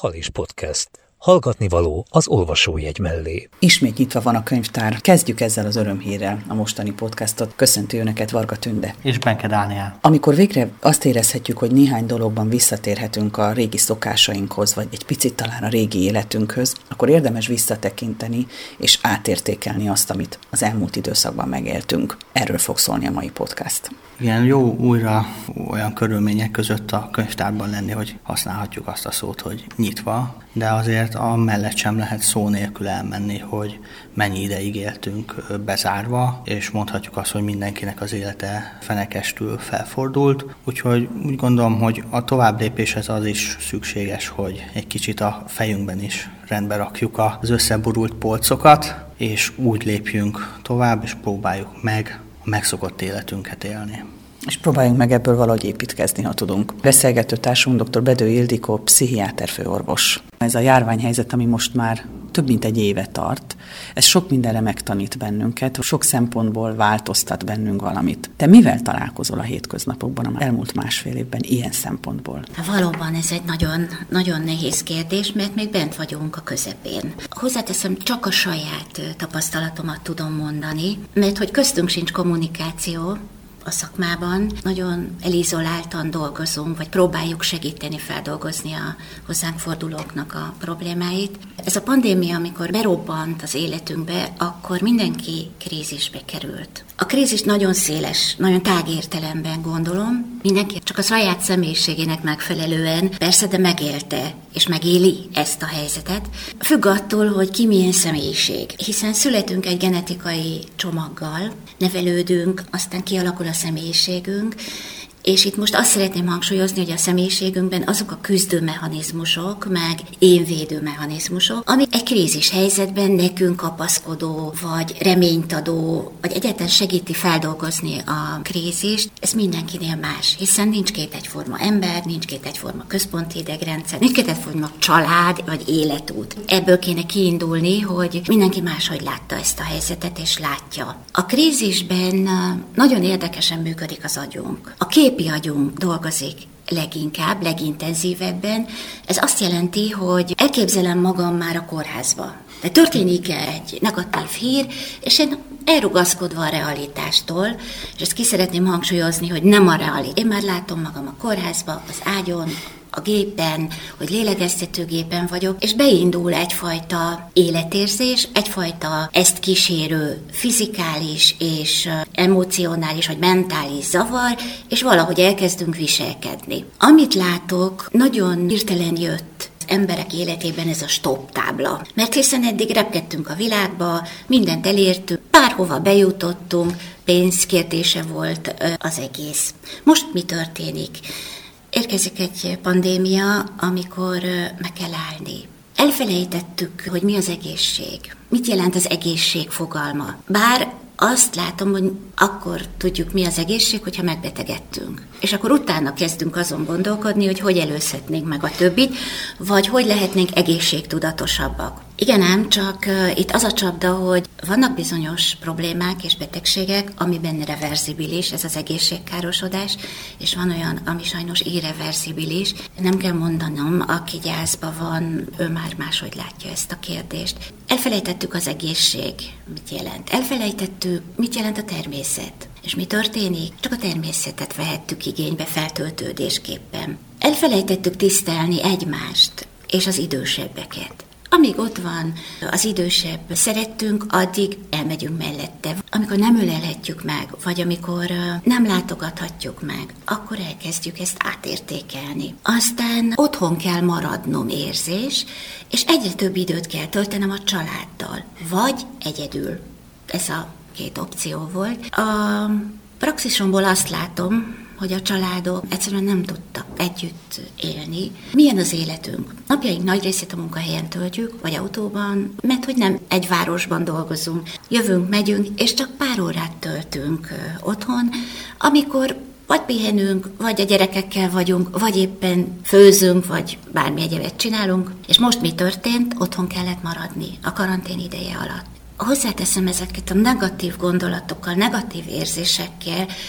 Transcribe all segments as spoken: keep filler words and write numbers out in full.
Halis Podcast. Hallgatni való az olvasójegy mellé. Ismét nyitva van a könyvtár. Kezdjük ezzel az örömhírrel a mostani podcastot. Köszöntő Önöket, Varga Tünde. És Benke Dániel. Amikor végre azt érezhetjük, hogy néhány dologban visszatérhetünk a régi szokásainkhoz, vagy egy picit talán a régi életünkhöz, akkor érdemes visszatekinteni és átértékelni azt, amit az elmúlt időszakban megéltünk. Erről fog szólni a mai podcast. Igen, jó újra olyan körülmények között a könyvtárban lenni, hogy használhatjuk azt a szót, hogy nyitva, de azért amellett sem lehet szó nélkül elmenni, hogy mennyi ideig éltünk bezárva, és mondhatjuk azt, hogy mindenkinek az élete fenekestül felfordult. Úgyhogy úgy gondolom, hogy a továbblépéshez az is szükséges, hogy egy kicsit a fejünkben is rendbe rakjuk az összeborult polcokat, és úgy lépjünk tovább, és próbáljuk meg a megszokott életünket élni. És próbáljunk meg ebből valahogy építkezni, ha tudunk. Beszélgető társunk dr. Bedő Ildikó, pszichiáter főorvos. Ez a járványhelyzet, ami most már több mint egy éve tart, ez sok mindenre megtanít bennünket, sok szempontból változtat bennünk valamit. Te mivel találkozol a hétköznapokban, az elmúlt másfél évben ilyen szempontból? Valóban ez egy nagyon, nagyon nehéz kérdés, mert még bent vagyunk a közepén. Hozzáteszem, csak a saját tapasztalatomat tudom mondani, mert hogy köztünk sincs kommunikáció, a szakmában nagyon elizoláltan dolgozunk, vagy próbáljuk segíteni feldolgozni a hozzánk fordulóknak a problémáit. Ez a pandémia, amikor berobbant az életünkbe, akkor mindenki krízisbe került. A krízis nagyon széles, nagyon tág értelemben gondolom, mindenki csak a saját személyiségének megfelelően persze, de megélte és megéli ezt a helyzetet. Függ attól, hogy ki milyen személyiség. Hiszen születünk egy genetikai csomaggal, nevelődünk, aztán kialakul a személyiségünk, és itt most azt szeretném hangsúlyozni, hogy a személyiségünkben azok a küzdőmechanizmusok, meg énvédő mechanizmusok, ami egy krízis helyzetben nekünk kapaszkodó, vagy reményt adó, vagy egyáltalán segíti feldolgozni a krízist, ez mindenkinél más, hiszen nincs két egyforma ember, nincs két egyforma központi idegrendszer, nincs két egyforma család, vagy életút. Ebből kéne kiindulni, hogy mindenki máshogy látta ezt a helyzetet, és látja. A krízisben nagyon érdekesen működik az agyunk. A képi agyunk dolgozik leginkább, legintenzívebben. Ez azt jelenti, hogy elképzelem magam már a kórházba. De történik egy negatív hír, és én elrugaszkodva a realitástól, és ezt ki szeretném hangsúlyozni, hogy nem a realitás. Én már látom magam a kórházba, az ágyon, a gépen, hogy lélegeztetőgépen vagyok, és beindul egyfajta életérzés, egyfajta ezt kísérő fizikális és emocionális vagy mentális zavar, és valahogy elkezdünk viselkedni. Amit látok, nagyon hirtelen jött emberek életében ez a stop tábla. Mert hiszen eddig repkedtünk a világba, mindent elértünk, bárhova bejutottunk, pénzkérdése volt az egész. Most mi történik? Érkezik egy pandémia, amikor meg kell állni. Elfelejtettük, hogy mi az egészség. Mit jelent az egészség fogalma? Bár azt látom, hogy akkor tudjuk, mi az egészség, hogyha megbetegedtünk. És akkor utána kezdünk azon gondolkodni, hogy hogy előzhetnénk meg a többit, vagy hogy lehetnénk egészségtudatosabbak. Igen ám, csak uh, itt az a csapda, hogy vannak bizonyos problémák és betegségek, amiben reverzibilis, ez az egészségkárosodás, és van olyan, ami sajnos irreverzibilis. Nem kell mondanom, aki gyászba van, ő már máshogy látja ezt a kérdést. Elfelejtettük az egészség, mit jelent. Elfelejtettük, mit jelent a természet. És mi történik? Csak a természetet vehettük igénybe feltöltődésképpen. Elfelejtettük tisztelni egymást és az idősebbeket. Amíg ott van az idősebb szerettünk, addig elmegyünk mellette. Amikor nem ölelhetjük meg, vagy amikor nem látogathatjuk meg, akkor elkezdjük ezt átértékelni. Aztán otthon kell maradnom érzés, és egyre több időt kell töltenem a családdal, vagy egyedül. Ez a két opció volt. A praxisomból azt látom, hogy a családok egyszerűen nem tudtak együtt élni. Milyen az életünk? Napjaink nagy részét a munkahelyen töltjük, vagy autóban, mert hogy nem egy városban dolgozunk. Jövünk, megyünk, és csak pár órát töltünk otthon, amikor vagy pihenünk, vagy a gyerekekkel vagyunk, vagy éppen főzünk, vagy bármi egyebet csinálunk. És most mi történt? Otthon kellett maradni a karantén ideje alatt. Hozzáteszem ezeket a negatív gondolatokkal, negatív érzésekkel,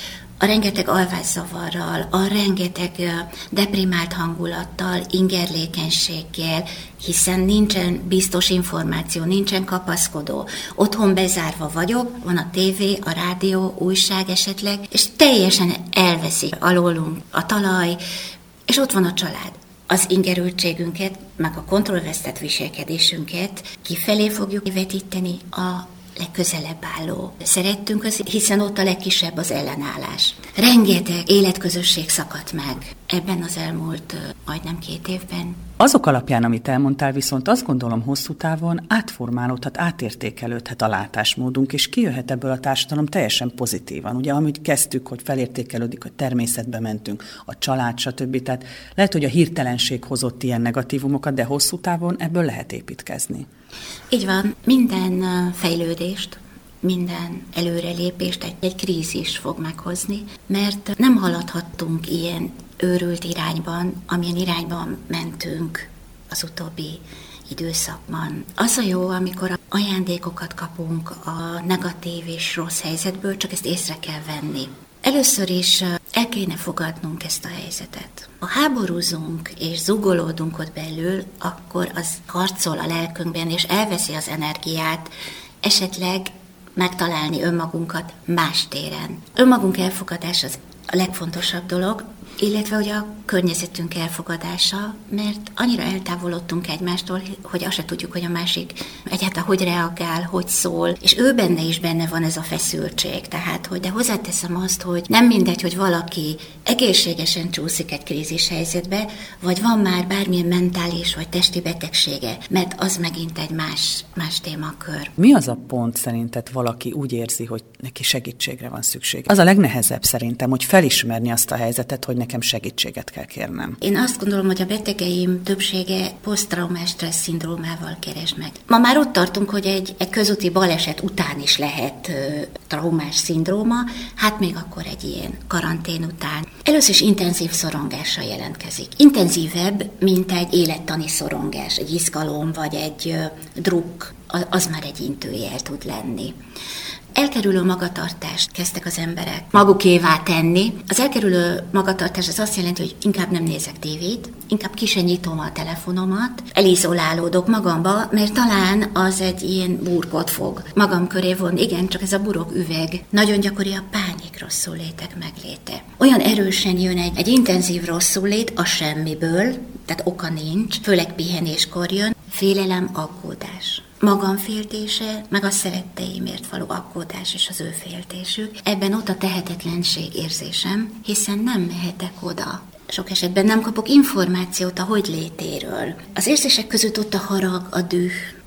a rengeteg alvászavarral, a rengeteg deprimált hangulattal, ingerlékenységgel, hiszen nincsen biztos információ, nincsen kapaszkodó. Otthon bezárva vagyok, van a tévé, a rádió, újság esetleg, és teljesen elveszik alólunk a talaj, és ott van a család. Az ingerültségünket, meg a kontrollvesztett viselkedésünket kifelé fogjuk vetíteni a legközelebb álló szerettünk, hiszen ott a legkisebb az ellenállás. Rengeteg életközösség szakadt meg ebben az elmúlt majdnem két évben. Azok alapján, amit elmondtál, viszont azt gondolom hosszú távon átformálódhat, átértékelődhet a látásmódunk, és kijöhet ebből a társadalom teljesen pozitívan. Ugye, amit kezdtük, hogy felértékelődik, hogy természetbe mentünk, a család, stb. Tehát lehet, hogy a hirtelenség hozott ilyen negatívumokat, de hosszú távon ebből lehet építkezni. Így van, minden fejlődést, minden előrelépést egy, egy krízis fog meghozni, mert nem haladhattunk ilyen őrült irányban, amilyen irányban mentünk az utóbbi időszakban. Az a jó, amikor ajándékokat kapunk a negatív és rossz helyzetből, csak ezt észre kell venni. Először is el kéne fogadnunk ezt a helyzetet. Ha háborúzunk és zugolódunk ott belül, akkor az harcol a lelkünkben, és elveszi az energiát, esetleg megtalálni önmagunkat más téren. Önmagunk elfogadása az a legfontosabb dolog, illetve hogy a környezetünk elfogadása, mert annyira eltávolodtunk egymástól, hogy azt se tudjuk, hogy a másik egyáltalán hogy reagál, hogy szól, és ő benne is benne van ez a feszültség. Tehát, hogy de hozzáteszem azt, hogy nem mindegy, hogy valaki egészségesen csúszik egy krízis helyzetbe, vagy van már bármilyen mentális vagy testi betegsége, mert az megint egy más, más témakör. Mi az a pont szerinted valaki úgy érzi, hogy neki segítségre van szüksége? Az a legnehezebb szerintem, hogy felismerni azt a helyzetet, hogy nekem segítséget kell kérnem. Én azt gondolom, hogy a betegeim többsége posztraumás stressz szindrómával keres meg. Ma már ott tartunk, hogy egy, egy közúti baleset után is lehet ö, traumás szindróma, hát még akkor egy ilyen karantén után. Először is intenzív szorongással jelentkezik. Intenzívebb, mint egy élettani szorongás, egy izgalom vagy egy ö, drukk, az már egy intőjel tud lenni. Elkerülő magatartást kezdtek az emberek magukévá tenni. Az elkerülő magatartás az azt jelenti, hogy inkább nem nézek tévét, inkább ki sem nyitom a telefonomat, elizolálódok magamba, mert talán az egy ilyen burkot fog magam köré vonni. Igen, csak ez a burok üveg. Nagyon gyakori a pánik rosszullétek megléte. Olyan erősen jön egy, egy intenzív rosszulét a semmiből, tehát oka nincs, főleg pihenéskor jön, félelem, aggódás. Magam féltése, meg a szeretteimért való aggódás és az ő féltésük. Ebben ott a tehetetlenség érzésem, hiszen nem mehetek oda. Sok esetben nem kapok információt a hogy létéről. Az érzések között ott a harag, a düh.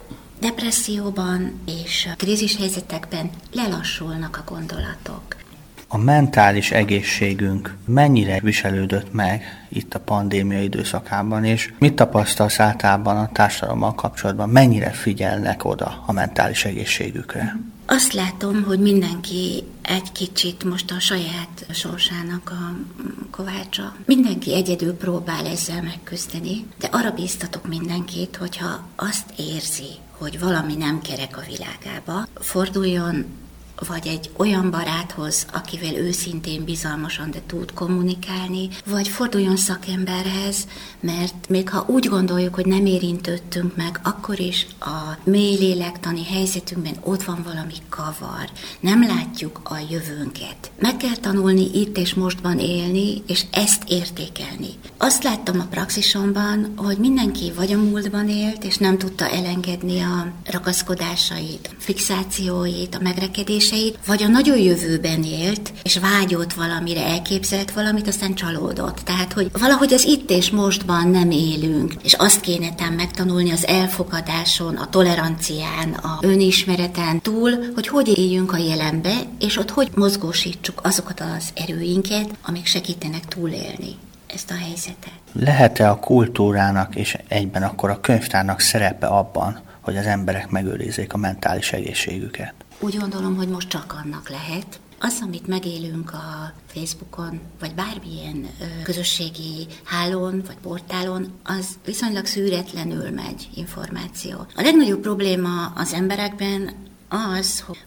Depresszióban és a krízis helyzetekben lelassulnak a gondolatok. A mentális egészségünk mennyire viselődött meg itt a pandémia időszakában, és mit tapasztalsz általában a társadalommal kapcsolatban, mennyire figyelnek oda a mentális egészségükre? Azt látom, hogy mindenki egy kicsit most a saját sorsának a kovácsa. Mindenki egyedül próbál ezzel megküzdeni, de arra bíztatok mindenkit, hogyha azt érzi, hogy valami nem kerek a világába, forduljon vagy egy olyan baráthoz, akivel őszintén, bizalmasan, de tud kommunikálni, vagy forduljon szakemberhez, mert még ha úgy gondoljuk, hogy nem érintődtünk meg, akkor is a mély lélektani helyzetünkben ott van valami kavar. Nem látjuk a jövőnket. Meg kell tanulni itt és mostban élni, és ezt értékelni. Azt láttam a praxisomban, hogy mindenki vagy a múltban élt, és nem tudta elengedni a ragaszkodásait, fixációit, a megrekedéseit, vagy a nagyon jövőben élt, és vágyott valamire, elképzelt valamit, aztán csalódott. Tehát, hogy valahogy az itt és mostban nem élünk, és azt kéne tám megtanulni az elfogadáson, a tolerancián, a önismereten túl, hogy hogy éljünk a jelenbe, és ott hogy mozgósítsuk azokat az erőinket, amik segítenek túlélni ezt a helyzetet. Lehet-e a kultúrának és egyben akkor a könyvtárnak szerepe abban, hogy az emberek megőrizzék a mentális egészségüket? Úgy gondolom, hogy most csak annak lehet. Az, amit megélünk a Facebookon, vagy bármilyen ö, közösségi hálón, vagy portálon, az viszonylag szűretlenül megy információ. A legnagyobb probléma az emberekben az, hogy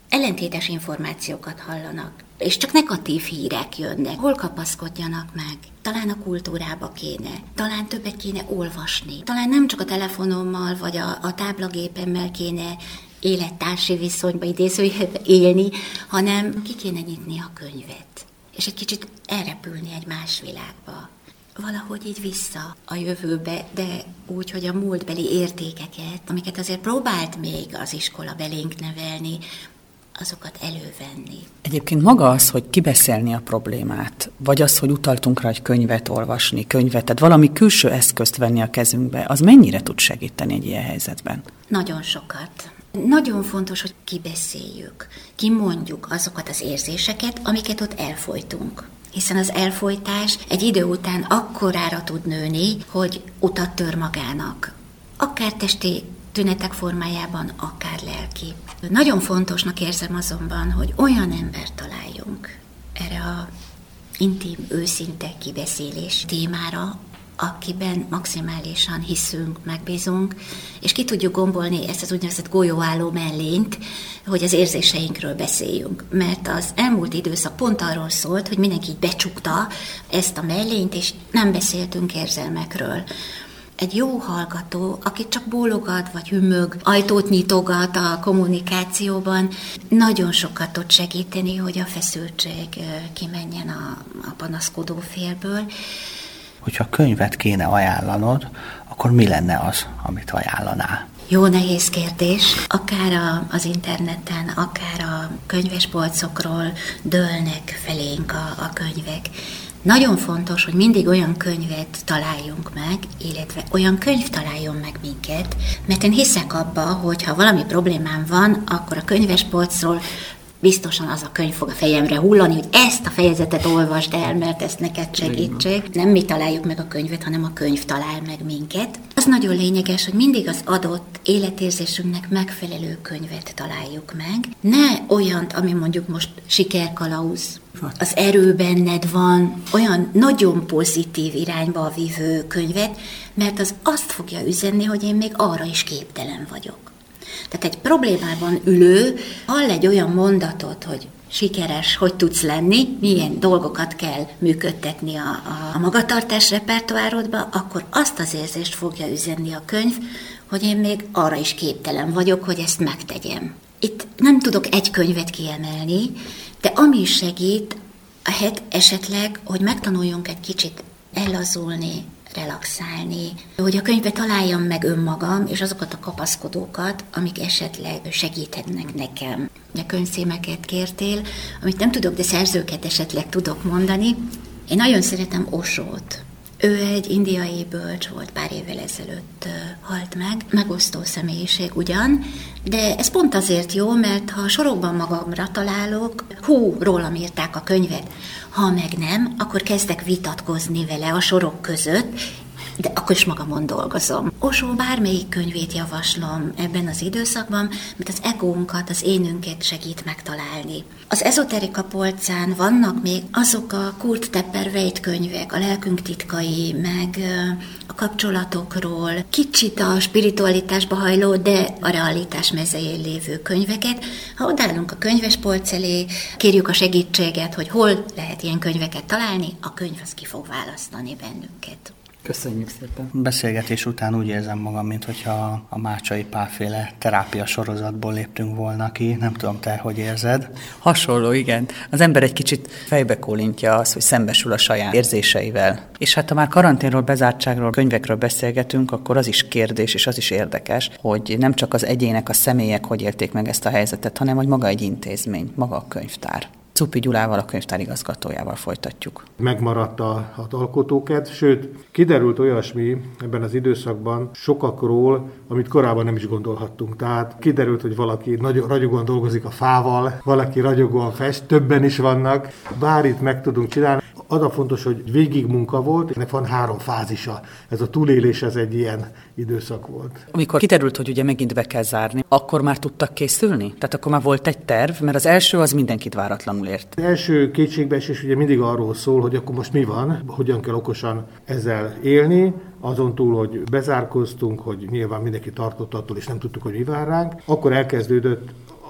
ellentétes információkat hallanak, és csak negatív hírek jönnek. Hol kapaszkodjanak meg? Talán a kultúrába kéne, talán többet kéne olvasni, talán nem csak a telefonommal vagy a, a táblagépemmel kéne élettársi viszonyba idézőjelbe élni, hanem ki kéne nyitni a könyvet, és egy kicsit elrepülni egy más világba. Valahogy így vissza a jövőbe, de úgy, hogy a múltbeli értékeket, amiket azért próbált még az iskola belénk nevelni, azokat elővenni. Egyébként maga az, hogy kibeszélni a problémát, vagy az, hogy utaltunk rá, hogy könyvet olvasni, könyvet, tehát valami külső eszközt venni a kezünkbe, az mennyire tud segíteni egy ilyen helyzetben? Nagyon sokat. Nagyon fontos, hogy kibeszéljük, kimondjuk azokat az érzéseket, amiket ott elfolytunk. Hiszen az elfolytás egy idő után akkorára tud nőni, hogy utat tör magának. Akár testi tünetek formájában, akár lelki. Nagyon fontosnak érzem azonban, hogy olyan embert találjunk erre a intim, őszinte kibeszélés témára, akiben maximálisan hiszünk, megbízunk, és ki tudjuk gombolni ezt az úgynevezett golyóálló mellényt, hogy az érzéseinkről beszéljünk. Mert az elmúlt időszak pont arról szólt, hogy mindenki így becsukta ezt a mellényt, és nem beszéltünk érzelmekről. Egy jó hallgató, aki csak bólogat vagy hümög, ajtót nyitogat a kommunikációban, nagyon sokat tud segíteni, hogy a feszültség kimenjen a, a panaszkodó félből. Hogyha könyvet kéne ajánlanod, akkor mi lenne az, amit ajánlanál? Jó nehéz kérdés. Akár a, az interneten, akár a könyvespolcokról dőlnek felénk a, a könyvek. Nagyon fontos, hogy mindig olyan könyvet találjunk meg, illetve olyan könyv találjon meg minket, mert én hiszek abba, hogy ha valami problémám van, akkor a könyvespolcról biztosan az a könyv fog a fejemre hullani, hogy ezt a fejezetet olvasd el, mert ezt neked segítség. Nem mi találjuk meg a könyvet, hanem a könyv talál meg minket. Az nagyon lényeges, hogy mindig az adott életérzésünknek megfelelő könyvet találjuk meg. Ne olyant, ami mondjuk most sikerkalauz, az erő benned van, olyan nagyon pozitív irányba vívő könyvet, mert az azt fogja üzenni, hogy én még arra is képtelen vagyok. Tehát egy problémában ülő hall egy olyan mondatot, hogy sikeres, hogy tudsz lenni, milyen dolgokat kell működtetni a, a, a magatartás repertoárodba, akkor azt az érzést fogja üzenni a könyv, hogy én még arra is képtelen vagyok, hogy ezt megtegyem. Itt nem tudok egy könyvet kiemelni, de ami is segít, ahelyett esetleg, hogy megtanuljunk egy kicsit ellazulni, relaxálni, hogy a könyvbe találjam meg önmagam, és azokat a kapaszkodókat, amik esetleg segíthetnek nekem. A könyvcímeket kértél, amit nem tudok, de szerzőket esetleg tudok mondani. Én nagyon szeretem Osót. Ő egy indiai bölcs volt, pár évvel ezelőtt halt meg, megosztó személyiség ugyan, de ez pont azért jó, mert ha sorokban magamra találok, hú, rólam írták a könyvet, ha meg nem, akkor kezdek vitatkozni vele a sorok között, de akkor is magamon dolgozom. Osó bármelyik könyvét javaslom ebben az időszakban, mert az egónkat, az énünket segít megtalálni. Az ezoterika polcán vannak még azok a Kurt Tepper-Weight könyvek, a lelkünk titkai, meg a kapcsolatokról, kicsit a spiritualitásba hajló, de a realitás mezején lévő könyveket. Ha odállunk a könyvespolc elé, kérjük a segítséget, hogy hol lehet ilyen könyveket találni, a könyv az ki fog választani bennünket. Köszönjük szépen. Beszélgetés után úgy érzem magam, mintha a Mácsai Pálféle terápia sorozatból léptünk volna ki. Nem tudom, te hogy érzed? Hasonló, igen. Az ember egy kicsit fejbe kólintja az, hogy szembesül a saját érzéseivel. És hát ha már karanténról, bezártságról, könyvekről beszélgetünk, akkor az is kérdés, és az is érdekes, hogy nem csak az egyének, a személyek hogy élték meg ezt a helyzetet, hanem hogy maga egy intézmény, maga a könyvtár. Czupi Gyulával, a könyvtár igazgatójával folytatjuk. Megmaradt a, az alkotókedv, sőt, kiderült olyasmi ebben az időszakban sokakról, amit korábban nem is gondolhattunk. Tehát kiderült, hogy valaki nagyon ragyogóan dolgozik a fával, valaki ragyogóan fest, többen is vannak, bár itt meg tudunk csinálni. Az a fontos, hogy végig munka volt, ennek van három fázisa. Ez a túlélés, ez egy ilyen időszak volt. Amikor kiderült, hogy ugye megint be kell zárni, akkor már tudtak készülni? Tehát akkor már volt egy terv, mert az első az mindenkit váratlanul ért. Az első kétségbeesés ugye mindig arról szól, hogy akkor most mi van, hogyan kell okosan ezzel élni, azon túl, hogy bezárkoztunk, hogy nyilván mindenki tartott attól, és nem tudtuk, hogy mi vár ránk. Akkor elkezdődött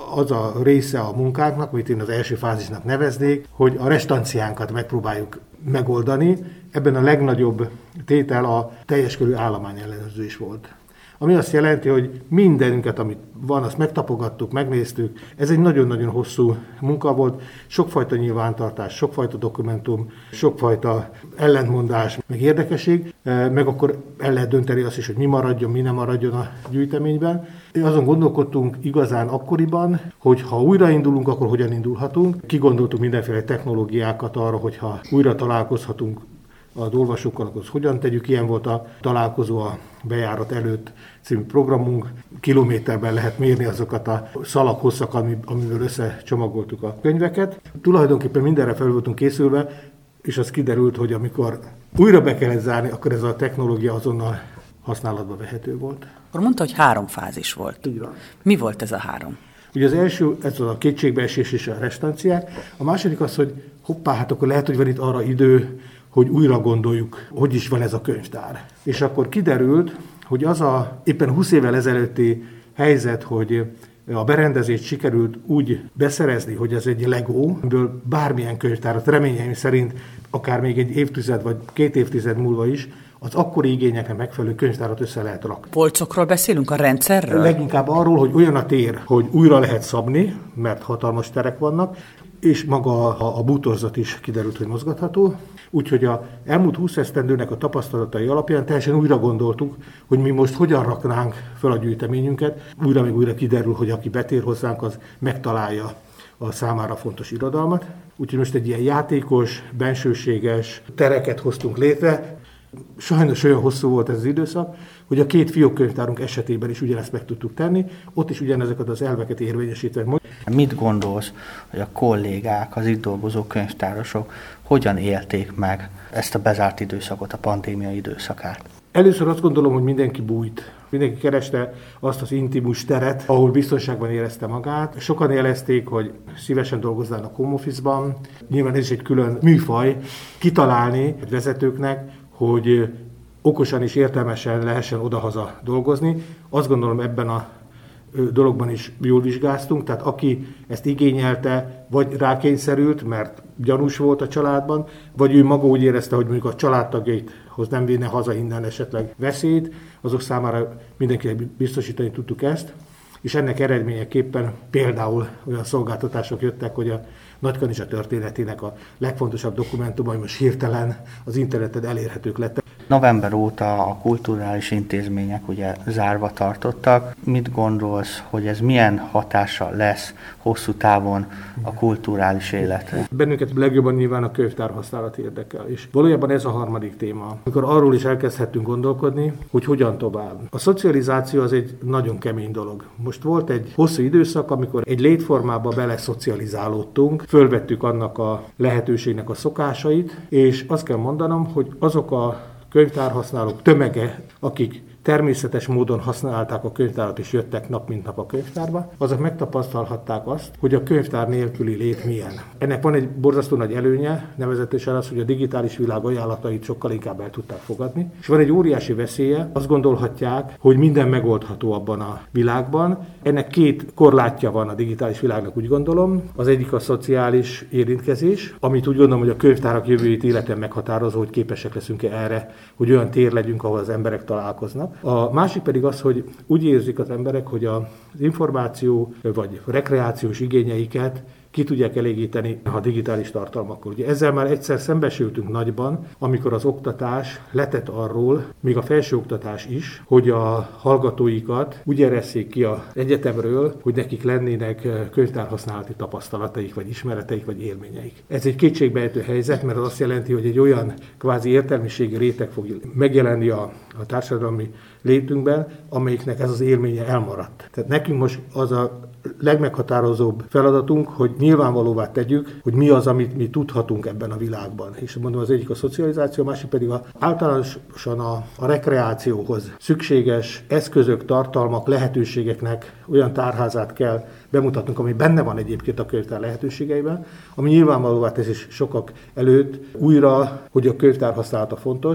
az a része a munkánknak, amit én az első fázisnak neveznék, hogy a restanciánkat megpróbáljuk megoldani. Ebben a legnagyobb tétel a teljes körű állományellenőrzés volt. Ami azt jelenti, hogy mindenünket, amit van, azt megtapogattuk, megnéztük. Ez egy nagyon-nagyon hosszú munka volt, sokfajta nyilvántartás, sokfajta dokumentum, sokfajta ellentmondás, meg érdekesség, meg akkor el lehet dönteni azt is, hogy mi maradjon, mi nem maradjon a gyűjteményben. Azon gondolkodtunk igazán akkoriban, hogy ha újraindulunk, akkor hogyan indulhatunk. Kigondoltunk mindenféle technológiákat arra, hogyha újra találkozhatunk az olvasókkal, akkor hogyan tegyük. Ilyen volt a találkozó a bejárat előtt című programunk. Kilométerben lehet mérni azokat a szalaghosszakat, amiből összecsomagoltuk a könyveket. Tulajdonképpen mindenre fel voltunk készülve, és az kiderült, hogy amikor újra be kellett zárni, akkor ez a technológia azonnal használatba vehető volt. Akkor mondta, hogy három fázis volt. Így van. Mi volt ez a három? Ugye az első, ez a kétségbeesés és a restanciák. A második az, hogy hoppá, hát akkor lehet, hogy van itt arra idő, hogy újra gondoljuk, hogy is van ez a könyvtár. És akkor kiderült, hogy az a éppen húsz évvel ezelőtti helyzet, hogy a berendezést sikerült úgy beszerezni, hogy ez egy Lego, amiből bármilyen könyvtárat reményeim szerint akár még egy évtized vagy két évtized múlva is az akkori igényeknek megfelelő könyvtárat össze lehet rakni. Polcokról beszélünk, a rendszerről? Leginkább arról, hogy olyan a tér, hogy újra lehet szabni, mert hatalmas terek vannak, és maga a, a bútorzat is kiderült, hogy mozgatható. Úgyhogy az elmúlt húsz esztendőnek a tapasztalatai alapján teljesen újra gondoltuk, hogy mi most hogyan raknánk fel a gyűjteményünket. Újra meg újra kiderül, hogy aki betér hozzánk, az megtalálja a számára fontos irodalmat. Úgyhogy most egy ilyen játékos, bensőséges tereket hoztunk létre. Sajnos olyan hosszú volt ez az időszak, hogy a két fiókkönyvtárunk esetében is ugyanezt meg tudtuk tenni, ott is ugyanezeket az elveket érvényesítve. Mit gondolsz, hogy a kollégák, az itt dolgozó könyvtárosok hogyan élték meg ezt a bezárt időszakot, a pandémia időszakát? Először azt gondolom, hogy mindenki bújt. Mindenki kereste azt az intimus teret, ahol biztonságban érezte magát. Sokan jelezték, hogy szívesen dolgoznának home office-ban. Nyilván ez is egy külön műfaj kitalálni a vezetőknek, hogy okosan és értelmesen lehessen odahaza dolgozni. Azt gondolom, ebben a dologban is jól vizsgáztunk, tehát aki ezt igényelte, vagy rákényszerült, mert gyanús volt a családban, vagy ő maga úgy érezte, hogy mondjuk a családtagjaithoz nem vinne haza innen esetleg veszélyt, azok számára mindenkinek biztosítani tudtuk ezt, és ennek eredményeképpen például olyan szolgáltatások jöttek, hogy a Nagykanizsa történetének a legfontosabb dokumentumai most hirtelen az interneten elérhetők lettek. November óta a kulturális intézmények ugye zárva tartottak. Mit gondolsz, hogy ez milyen hatással lesz hosszú távon a kulturális életre? Bennünket legjobban nyilván a könyvtár használat érdekel, és valójában ez a harmadik téma. Amikor arról is elkezdhettünk gondolkodni, hogy hogyan tovább. A szocializáció az egy nagyon kemény dolog. Most volt egy hosszú időszak, amikor egy létformába beleszocializálódtunk, fölvettük annak a lehetőségnek a szokásait, és azt kell mondanom, hogy azok a könyvtárhasználók tömege, akik természetes módon használták a könyvtárat és jöttek nap mint nap a könyvtárba, azok megtapasztalhatták azt, hogy a könyvtár nélküli lét milyen. Ennek van egy borzasztó nagy előnye, nevezetesen az, hogy a digitális világ ajánlatait sokkal inkább el tudták fogadni. És van egy óriási veszélye, azt gondolhatják, hogy minden megoldható abban a világban. Ennek két korlátja van a digitális világnak, úgy gondolom. Az egyik a szociális érintkezés, amit úgy gondolom, hogy a könyvtárak jövőjét életen meghatározó, hogy képesek leszünk-e erre, hogy olyan tér legyünk, ahol az emberek találkoznak. A másik pedig az, hogy úgy érzik az emberek, hogy az információ vagy rekreációs igényeiket ki tudják elégíteni a digitális tartalmakkal. Ugye ezzel már egyszer szembesültünk nagyban, amikor az oktatás letett arról, még a felsőoktatás is, hogy a hallgatóikat úgy eresszék ki az egyetemről, hogy nekik lennének könyvtárhasználati tapasztalataik, vagy ismereteik, vagy élményeik. Ez egy kétségbeejtő helyzet, mert az azt jelenti, hogy egy olyan kvázi értelmiségi réteg fog megjelenni a, a társadalmi létünkben, amelyiknek ez az élménye elmaradt. Tehát nekünk most az a legmeghatározóbb feladatunk, hogy nyilvánvalóvá tegyük, hogy mi az, amit mi tudhatunk ebben a világban. És mondom, az egyik a szocializáció, a másik pedig a, általánosan a, a rekreációhoz szükséges eszközök, tartalmak, lehetőségeknek olyan tárházát kell bemutatnunk, ami benne van egyébként a könyvtár lehetőségeiben, ami nyilvánvalóvá teszi sokak előtt újra, hogy a könyvtár használata fontos.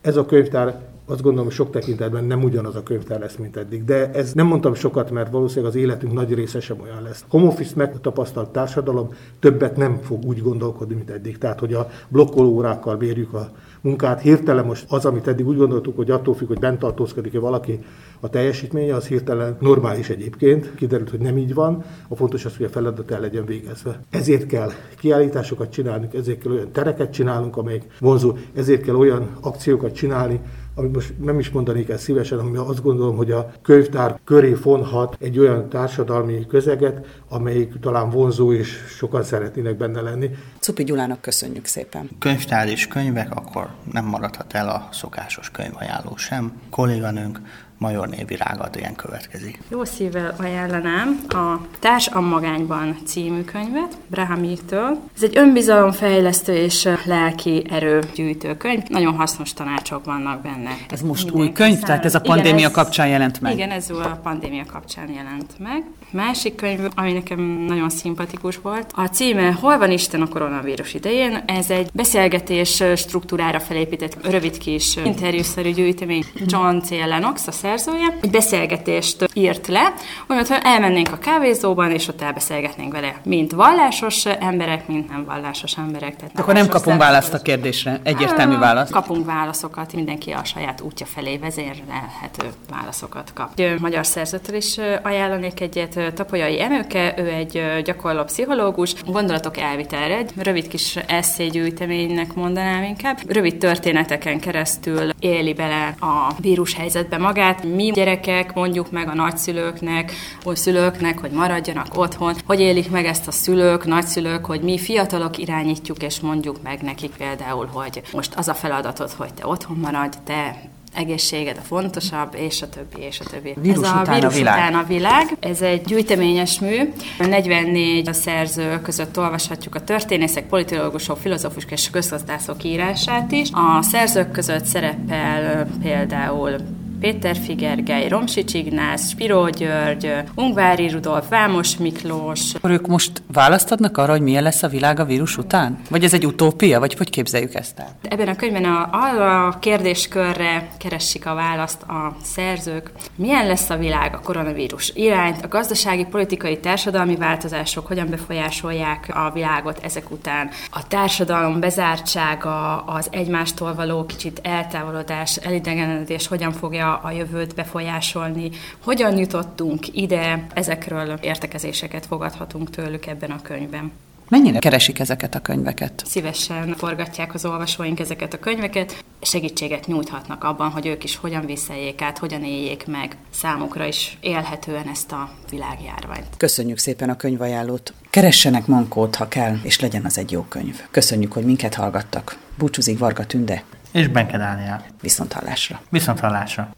Ez a könyvtár, azt gondolom, sok tekintetben nem ugyanaz a könyvtár lesz, mint eddig. De ez nem mondtam sokat, mert valószínűleg az életünk nagy része sem olyan lesz. Home office megtapasztalt társadalom többet nem fog úgy gondolkodni, mint eddig. Tehát, hogy a blokkolóórákkal bérjük a munkát. Hirtelen most az, amit eddig úgy gondoltuk, hogy attól függ, hogy bent tartózkodik-e valaki, a teljesítménye, az hirtelen normális egyébként. Kiderült, hogy nem így van. A fontos az, hogy a feladat el legyen végezve. Ezért kell kiállításokat csinálnunk, ezért kell olyan tereket csinálnunk, amelyek vonzó, ezért kell olyan akciókat csinálni, amit most nem is mondanék el szívesen, ami azt gondolom, hogy a könyvtár köré fonhat egy olyan társadalmi közeget, amelyik talán vonzó és sokan szeretnének benne lenni. Czupi Gyulának köszönjük szépen. Könyvtár és könyvek, akkor nem maradhat el a szokásos könyvajánló sem. Kolléganőnk Majorné Virág Adrián következik. Jó szívvel ajánlanám a Társ a magányban című könyvet, Brahamictől. Ez egy önbizalomfejlesztő és lelki erőgyűjtő könyv. Nagyon hasznos tanácsok vannak benne. Ez most Mindenki új könyv, száll. Tehát ez a pandémia igen, ez, kapcsán jelent meg? Igen, ez a pandémia kapcsán jelent meg. Másik könyv, ami nekem nagyon szimpatikus volt, a címe Hol van Isten a koronavírus idején? Ez egy beszélgetés struktúrára felépített rövid kis interjúszerű gyűjtemény. John C. Lennox, a szerzője, egy beszélgetést írt le, olyan, hogy elmennénk a kávézóban, és ott elbeszélgetnénk vele, mint vallásos emberek, mint nem vallásos emberek. Tehát akkor nem kapunk választ a kérdésre, egyértelmű választ. Kapunk válaszokat, mindenki a saját útja felé vezérelhető válaszokat kap. Egy magyar szerzőtől is ajánlanék egyet, Tapolyai Emőke, ő egy gyakorló pszichológus, gondolatok elvitelre, egy rövid kis esszégyűjteménynek mondanám inkább. Rövid történeteken keresztül éli bele a vírushelyzetbe magát. Mi gyerekek mondjuk meg a nagyszülőknek, a szülőknek, hogy maradjanak otthon, hogy élik meg ezt a szülők, nagyszülők, hogy mi fiatalok irányítjuk, és mondjuk meg nekik például, hogy most az a feladatod, hogy te otthon maradj, te egészséged a fontosabb, és a többi, és a többi. Vírus ez a után vírus a világ. után a világ. Ez egy gyűjteményes mű. negyvennégy szerző között olvashatjuk a történészek, politológusok, filozófusok és közgazdászok írását is. A szerzők között szerepel például Péter Figergely, Romsics Ignác, Spiró György, Ungvári Rudolf, Vámos Miklós. Akkor ők most választ adnak arra, hogy milyen lesz a világ a vírus után? Vagy ez egy utópia? Vagy hogy képzeljük ezt el? Ebben a könyvben a, arra a kérdéskörre keresik a választ a szerzők. Milyen lesz a világ a koronavírus irányt? A gazdasági, politikai, társadalmi változások hogyan befolyásolják a világot ezek után? A társadalom bezártsága, az egymástól való kicsit eltávolodás, elidegenedés hogyan fogja a jövőt befolyásolni, hogyan jutottunk ide, ezekről értekezéseket fogadhatunk tőlük ebben a könyvben. Mennyire keresik ezeket a könyveket? Szívesen forgatják az olvasóink ezeket a könyveket, segítséget nyújthatnak abban, hogy ők is hogyan viszeljék át, hogyan éljék meg számukra is élhetően ezt a világjárványt. Köszönjük szépen a könyvajánlót. Keressenek Mankót, ha kell, és legyen az egy jó könyv. Köszönjük, hogy minket hallgattak. Búcsúzik Varga Tünde. És Benke Dániel. Viszonthallásra. Viszonthallásra.